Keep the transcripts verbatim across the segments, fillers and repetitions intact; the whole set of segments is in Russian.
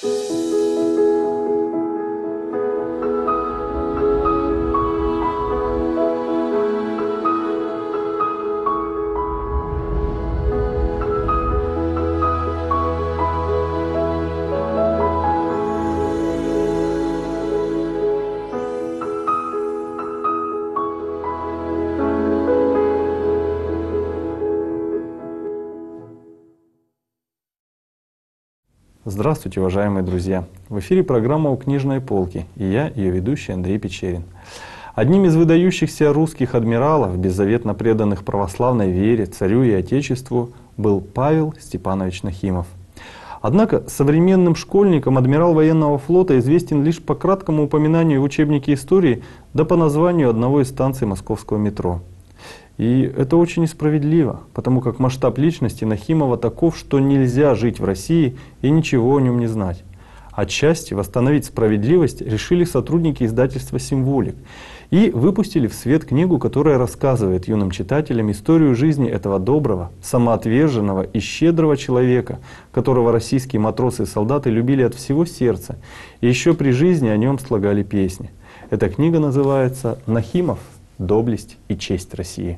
Здравствуйте, уважаемые друзья! В эфире программа «У книжной полки» и я, ее ведущий Андрей Печерин. Одним из выдающихся русских адмиралов, беззаветно преданных православной вере, царю и отечеству, был Павел Степанович Нахимов. Однако современным школьникам адмирал военного флота известен лишь по краткому упоминанию в учебнике истории да по названию одного из станций московского метро. И это очень несправедливо, потому как масштаб личности Нахимова таков, что нельзя жить в России и ничего о нем не знать. Отчасти восстановить справедливость решили сотрудники издательства «Символик» и выпустили в свет книгу, которая рассказывает юным читателям историю жизни этого доброго, самоотверженного и щедрого человека, которого российские матросы и солдаты любили от всего сердца, и еще при жизни о нем слагали песни. Эта книга называется «Нахимов. Доблесть и честь России».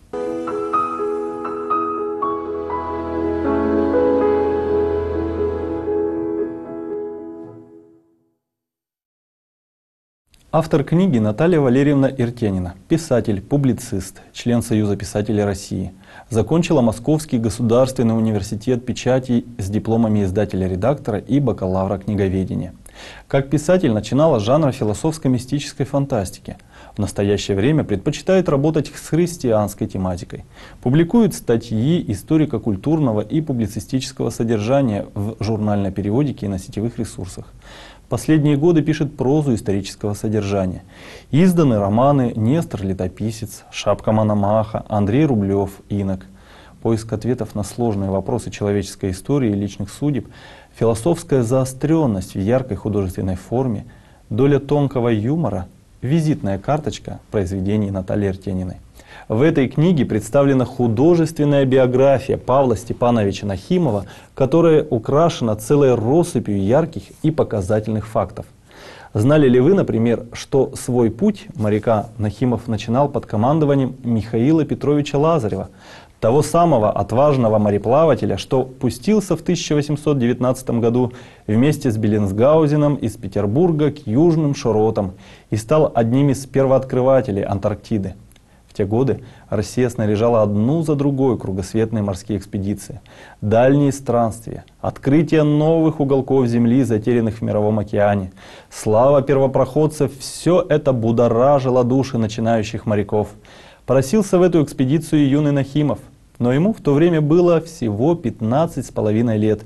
Автор книги Наталья Валерьевна Иртенина, писатель, публицист, член Союза писателей России. Закончила Московский государственный университет печати с дипломами издателя-редактора и бакалавра книговедения. Как писатель начинала с жанра философско-мистической фантастики. В настоящее время предпочитает работать с христианской тематикой. Публикует статьи историко-культурного и публицистического содержания в журнальной периодике и на сетевых ресурсах. Последние годы пишет прозу исторического содержания. Изданы романы «Нестор Летописец», «Шапка Мономаха», «Андрей Рублев», «Инок». Поиск ответов на сложные вопросы человеческой истории и личных судеб, философская заостренность в яркой художественной форме, доля тонкого юмора, визитная карточка произведений Натальи Иртениной. В этой книге представлена художественная биография Павла Степановича Нахимова, которая украшена целой россыпью ярких и показательных фактов. Знали ли вы, например, что свой путь моряка Нахимов начинал под командованием Михаила Петровича Лазарева, того самого отважного мореплавателя, что пустился в тысяча восемьсот девятнадцатом году вместе с Беллинсгаузеном из Петербурга к южным широтам и стал одним из первооткрывателей Антарктиды. В те годы Россия снаряжала одну за другой кругосветные морские экспедиции, дальние странствия, открытие новых уголков Земли, затерянных в мировом океане. Слава первопроходцев — все это будоражило души начинающих моряков. Просился в эту экспедицию юный Нахимов, но ему в то время было всего пятнадцать с половиной лет,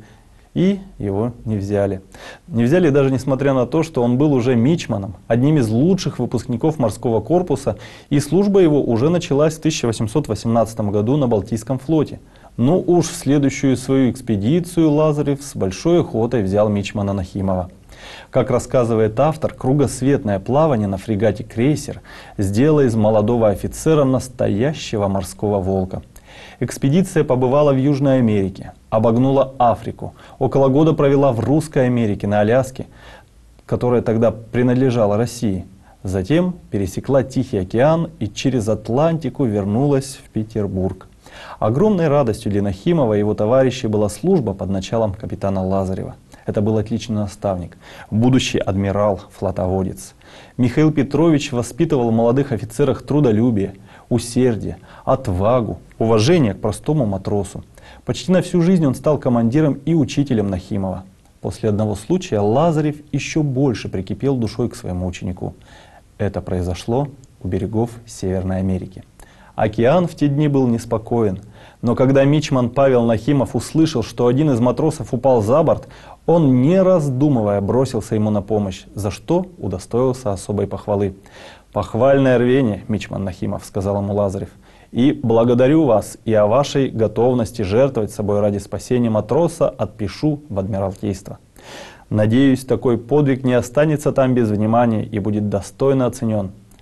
и его не взяли. Не взяли даже несмотря на то, что он был уже мичманом, одним из лучших выпускников морского корпуса, и служба его уже началась в тысяча восемьсот восемнадцатом году на Балтийском флоте. Но уж в следующую свою экспедицию Лазарев с большой охотой взял мичмана Нахимова. Как рассказывает автор, кругосветное плавание на фрегате «Крейсер» сделало из молодого офицера настоящего морского волка. Экспедиция побывала в Южной Америке, обогнула Африку, около года провела в Русской Америке, на Аляске, которая тогда принадлежала России. Затем пересекла Тихий океан и через Атлантику вернулась в Петербург. Огромной радостью для Нахимова и его товарищей была служба под началом капитана Лазарева. Это был отличный наставник, будущий адмирал, флотоводец. Михаил Петрович воспитывал в молодых офицерах трудолюбие, усердие, отвагу, уважение к простому матросу. Почти на всю жизнь он стал командиром и учителем Нахимова. После одного случая Лазарев еще больше прикипел душой к своему ученику. Это произошло у берегов Северной Америки. Океан в те дни был неспокоен, но когда мичман Павел Нахимов услышал, что один из матросов упал за борт, он, не раздумывая, бросился ему на помощь, за что удостоился особой похвалы. «Похвальное рвение, мичман Нахимов», — сказал ему Лазарев, — «и благодарю вас, и о вашей готовности жертвовать собой ради спасения матроса отпишу в Адмиралтейство. Надеюсь, такой подвиг не останется там без внимания и будет достойно оценен».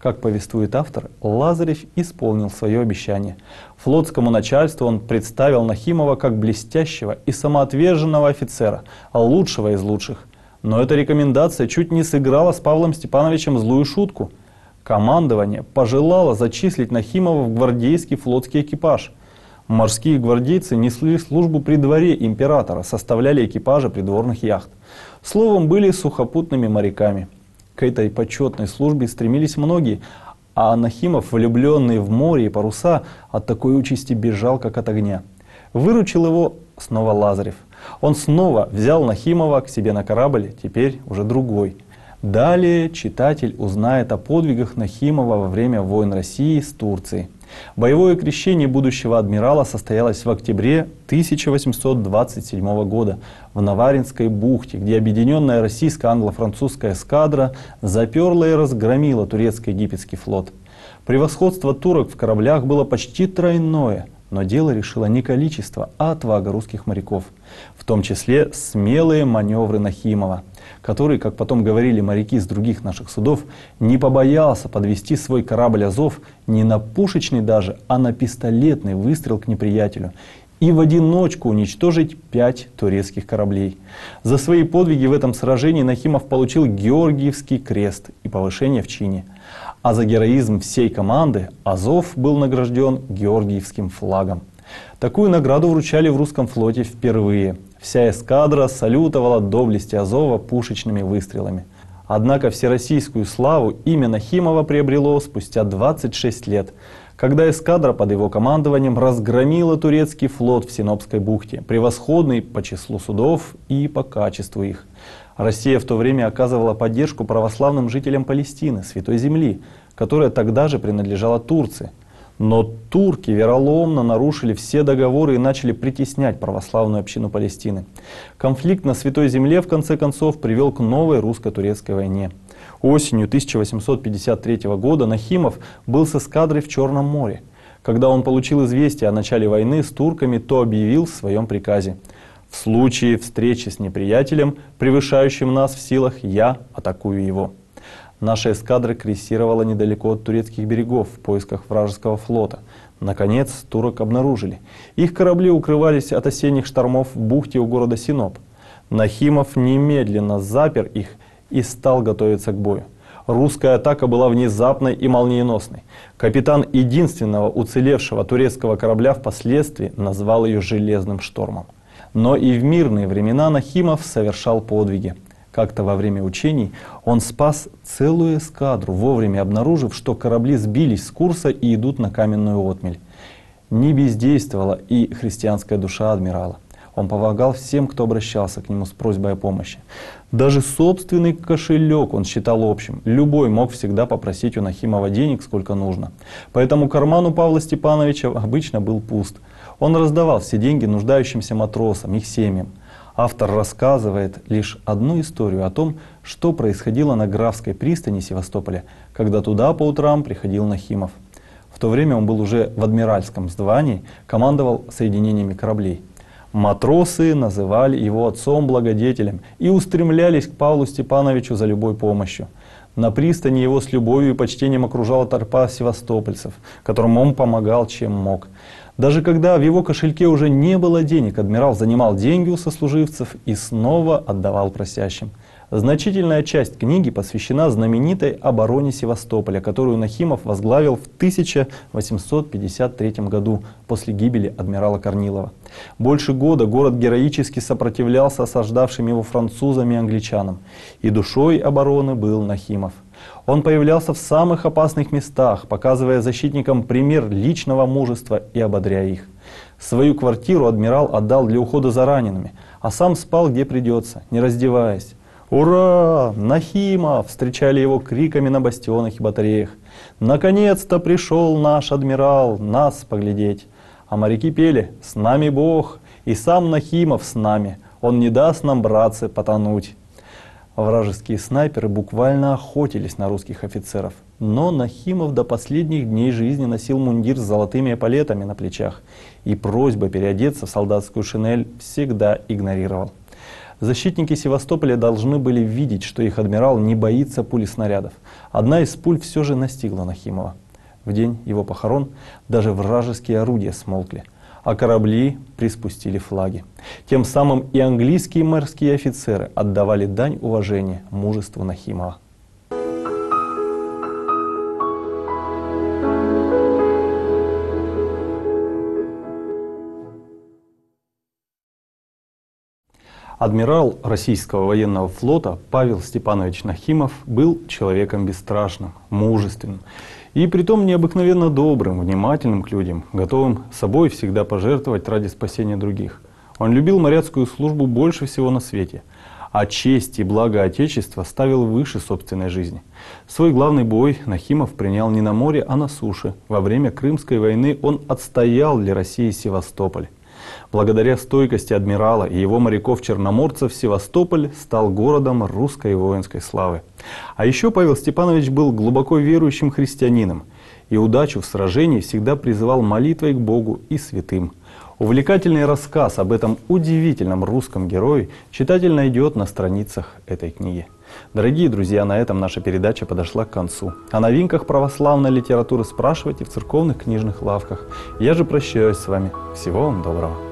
Как повествует автор, Лазарев исполнил свое обещание. Флотскому начальству он представил Нахимова как блестящего и самоотверженного офицера, лучшего из лучших. Но эта рекомендация чуть не сыграла с Павлом Степановичем злую шутку. Командование пожелало зачислить Нахимова в гвардейский флотский экипаж. Морские гвардейцы несли службу при дворе императора, составляли экипажи придворных яхт. Словом, были сухопутными моряками. К этой почетной службе стремились многие, а Нахимов, влюбленный в море и паруса, от такой участи бежал, как от огня. Выручил его снова Лазарев. Он снова взял Нахимова к себе на корабль, теперь уже другой. Далее читатель узнает о подвигах Нахимова во время войн России с Турцией. Боевое крещение будущего адмирала состоялось в октябре тысяча восемьсот двадцать седьмого года в Наваринской бухте, где объединенная российско-англо-французская эскадра заперла и разгромила турецко-египетский флот. Превосходство турок в кораблях было почти тройное, но дело решило не количество, а отвага русских моряков, в том числе смелые маневры Нахимова, который, как потом говорили моряки с других наших судов, не побоялся подвести свой корабль «Азов» не на пушечный даже, а на пистолетный выстрел к неприятелю и в одиночку уничтожить пять турецких кораблей. За свои подвиги в этом сражении Нахимов получил Георгиевский крест и повышение в чине. А за героизм всей команды «Азов» был награжден Георгиевским флагом. Такую награду вручали в русском флоте впервые. Вся эскадра салютовала доблести Азова пушечными выстрелами. Однако всероссийскую славу имя Нахимова приобрело спустя двадцать шесть лет, когда эскадра под его командованием разгромила турецкий флот в Синопской бухте, превосходный по числу судов и по качеству их. Россия в то время оказывала поддержку православным жителям Палестины, Святой Земли, которая тогда же принадлежала Турции. Но турки вероломно нарушили все договоры и начали притеснять православную общину Палестины. Конфликт на Святой Земле в конце концов привел к новой русско-турецкой войне. Осенью тысяча восемьсот пятьдесят третьего года Нахимов был с эскадрой в Черном море. Когда он получил известие о начале войны с турками, то объявил в своем приказе: «В случае встречи с неприятелем, превышающим нас в силах, я атакую его». Наша эскадра крейсировала недалеко от турецких берегов в поисках вражеского флота. Наконец, турок обнаружили. Их корабли укрывались от осенних штормов в бухте у города Синоп. Нахимов немедленно запер их и стал готовиться к бою. Русская атака была внезапной и молниеносной. Капитан единственного уцелевшего турецкого корабля впоследствии назвал ее «железным штормом». Но и в мирные времена Нахимов совершал подвиги. Как-то во время учений он спас целую эскадру, вовремя обнаружив, что корабли сбились с курса и идут на каменную отмель. Не бездействовала и христианская душа адмирала. Он помогал всем, кто обращался к нему с просьбой о помощи. Даже собственный кошелек он считал общим. Любой мог всегда попросить у Нахимова денег сколько нужно. Поэтому карман у Павла Степановича обычно был пуст. Он раздавал все деньги нуждающимся матросам, их семьям. Автор рассказывает лишь одну историю о том, что происходило на Графской пристани Севастополя, когда туда по утрам приходил Нахимов. В то время он был уже в адмиральском звании, командовал соединениями кораблей. Матросы называли его отцом-благодетелем и устремлялись к Павлу Степановичу за любой помощью. На пристани его с любовью и почтением окружала толпа севастопольцев, которым он помогал чем мог. Даже когда в его кошельке уже не было денег, адмирал занимал деньги у сослуживцев и снова отдавал просящим. Значительная часть книги посвящена знаменитой обороне Севастополя, которую Нахимов возглавил в тысяча восемьсот пятьдесят третьем году после гибели адмирала Корнилова. Больше года город героически сопротивлялся осаждавшим его французам и англичанам, и душой обороны был Нахимов. Он появлялся в самых опасных местах, показывая защитникам пример личного мужества и ободряя их. Свою квартиру адмирал отдал для ухода за ранеными, а сам спал где придется, не раздеваясь. «Ура! Нахимов!» встречали его криками на бастионах и батареях. «Наконец-то пришел наш адмирал нас поглядеть!» А моряки пели: «С нами Бог, и сам Нахимов с нами, он не даст нам, братцы, потонуть». Вражеские снайперы буквально охотились на русских офицеров. Но Нахимов до последних дней жизни носил мундир с золотыми эполетами на плечах и просьбы переодеться в солдатскую шинель всегда игнорировал. Защитники Севастополя должны были видеть, что их адмирал не боится пуль и снарядов. Одна из пуль все же настигла Нахимова. В день его похорон даже вражеские орудия смолкли, а корабли приспустили флаги. Тем самым и английские морские офицеры отдавали дань уважения мужеству Нахимова. Адмирал российского военного флота Павел Степанович Нахимов был человеком бесстрашным, мужественным и притом необыкновенно добрым, внимательным к людям, готовым собой всегда пожертвовать ради спасения других. Он любил моряцкую службу больше всего на свете, а честь и благо Отечества ставил выше собственной жизни. Свой главный бой Нахимов принял не на море, а на суше. Во время Крымской войны он отстоял для России Севастополь. Благодаря стойкости адмирала и его моряков-черноморцев Севастополь стал городом русской воинской славы. А еще Павел Степанович был глубоко верующим христианином и удачу в сражении всегда призывал молитвой к Богу и святым. Увлекательный рассказ об этом удивительном русском герое читатель найдет на страницах этой книги. Дорогие друзья, на этом наша передача подошла к концу. О новинках православной литературы спрашивайте в церковных книжных лавках. Я же прощаюсь с вами. Всего вам доброго.